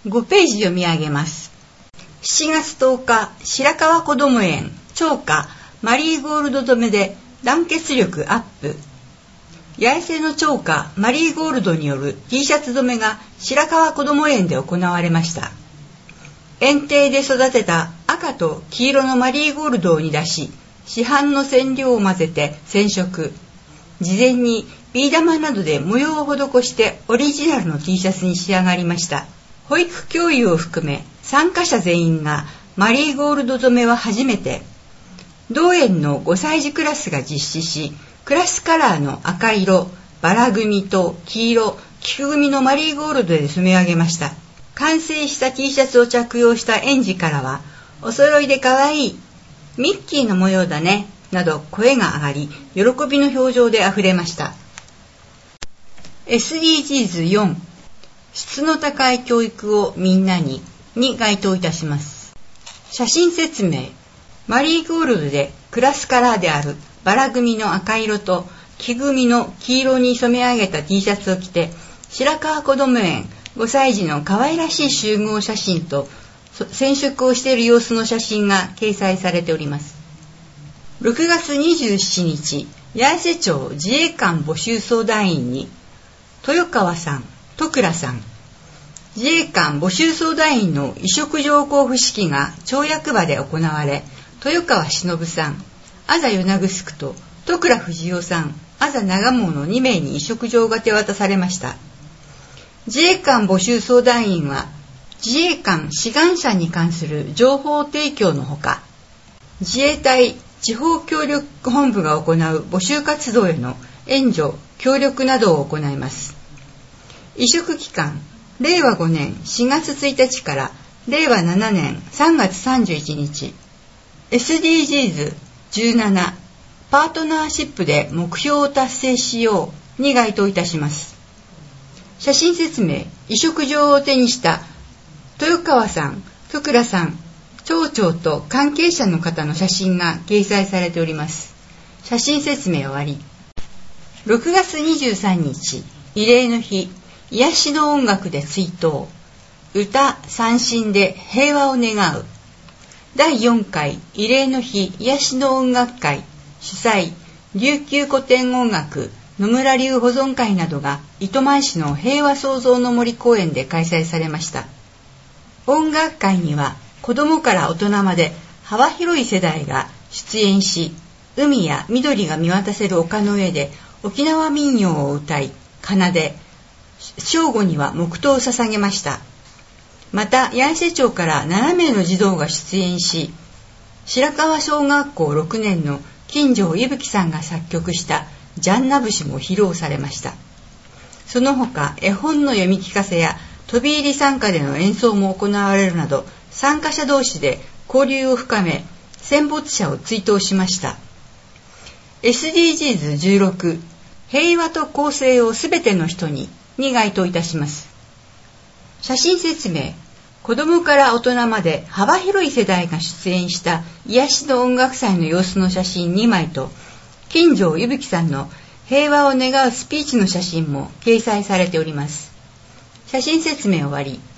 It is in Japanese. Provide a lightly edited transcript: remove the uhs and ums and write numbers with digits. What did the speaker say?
5ページ読み上げます。7月10日、白川こども園超過マリーゴールド染めで団結力アップ。八重瀬の超過マリーゴールドによる T シャツ染めが白川こども園で行われました。園庭で育てた赤と黄色のマリーゴールドを煮出し、市販の染料を混ぜて染色。事前にビー玉などで模様を施してオリジナルの T シャツに仕上がりました。保育教諭を含め参加者全員がマリーゴールド染めは初めて。同園の5歳児クラスが実施し、クラスカラーの赤色、バラ組と黄色、菊組のマリーゴールドで染め上げました。完成した T シャツを着用した園児からは、お揃いでかわいい、ミッキーの模様だね、など声が上がり、喜びの表情であふれました。SDGs4 質の高い教育をみんなに該当いたします。写真説明。マリーゴールドでクラスカラーであるバラ組の赤色と木組の黄色に染め上げた T シャツを着て、白川こども園5歳児の可愛らしい集合写真と染色をしている様子の写真が掲載されております。6月27日、八重瀬町自衛官募集相談員に豊川さん、戸倉さん。自衛官募集相談員の委嘱状交付式が町役場で行われ、豊川忍さん、あざ与那城と戸倉藤代さん、あざ長門の2名に委嘱状が手渡されました。自衛官募集相談員は、自衛官志願者に関する情報提供のほか、自衛隊地方協力本部が行う募集活動への援助・協力などを行います。委嘱期間、令和5年4月1日から令和7年3月31日。SDGs17 パートナーシップで目標を達成しように該当いたします。写真説明。委嘱状を手にした豊川さん、戸倉さん、町長と関係者の方の写真が掲載されております。写真説明終わり。6月23日、慰霊の日、癒しの音楽で追悼。歌、三振で平和を願う。第4回慰霊の日癒しの音楽会主催、琉球古典音楽野村流保存会などが糸満市の平和創造の森公園で開催されました。音楽会には子どもから大人まで幅広い世代が出演し、海や緑が見渡せる丘の上で沖縄民謡を歌い、奏で、正午には黙祷を捧げました。また八重瀬町から7名の児童が出演し、白川小学校6年の金城伊吹さんが作曲したジャンナ節も披露されました。その他絵本の読み聞かせや飛び入り参加での演奏も行われるなど、参加者同士で交流を深め、戦没者を追悼しました。SDGs16 平和と公正をすべての人に該当いたします。写真説明。子どもから大人まで幅広い世代が出演した癒しの音楽祭の様子の写真2枚と、金城伊吹さんの平和を願うスピーチの写真も掲載されております。写真説明終わり。